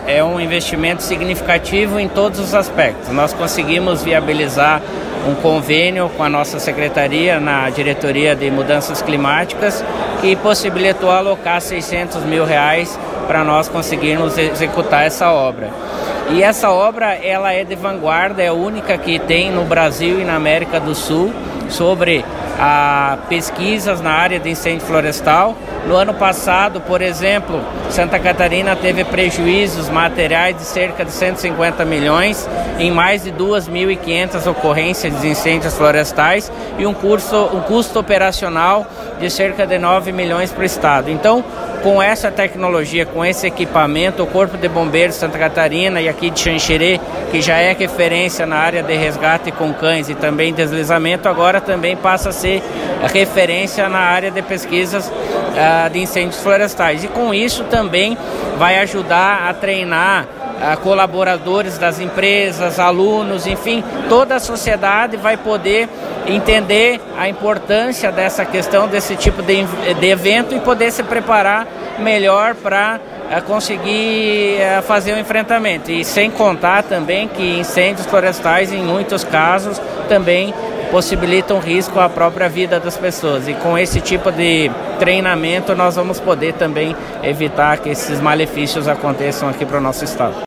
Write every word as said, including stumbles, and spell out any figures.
é um investimento significativo em todos os aspectos. Nós conseguimos viabilizar um convênio com a nossa secretaria na diretoria de mudanças climáticas que possibilitou alocar seiscentos mil reais para nós conseguirmos executar essa obra. E essa obra ela é de vanguarda, é a única que tem no Brasil e na América do Sul sobre a pesquisas na área de incêndio florestal. No ano passado, por exemplo, Santa Catarina teve prejuízos materiais de cerca de cento e cinquenta milhões em mais de duas mil e quinhentas ocorrências de incêndios florestais e um, curso, um custo operacional de cerca de nove milhões para o estado. Então, com essa tecnologia, com esse equipamento, o Corpo de Bombeiros de Santa Catarina e aqui de Xanxerê, que já é referência na área de resgate com cães e também deslizamento, agora também passa a ser referência na área de pesquisas uh, de incêndios florestais. E com isso também vai ajudar a treinar uh, colaboradores das empresas, alunos, enfim, toda a sociedade vai poder entender a importância dessa questão, desse tipo de, de evento e poder se preparar melhor para uh, conseguir uh, fazer o enfrentamento. E sem contar também que incêndios florestais, em muitos casos, também possibilitam risco à própria vida das pessoas. E com esse tipo de treinamento nós vamos poder também evitar que esses malefícios aconteçam aqui para o nosso estado.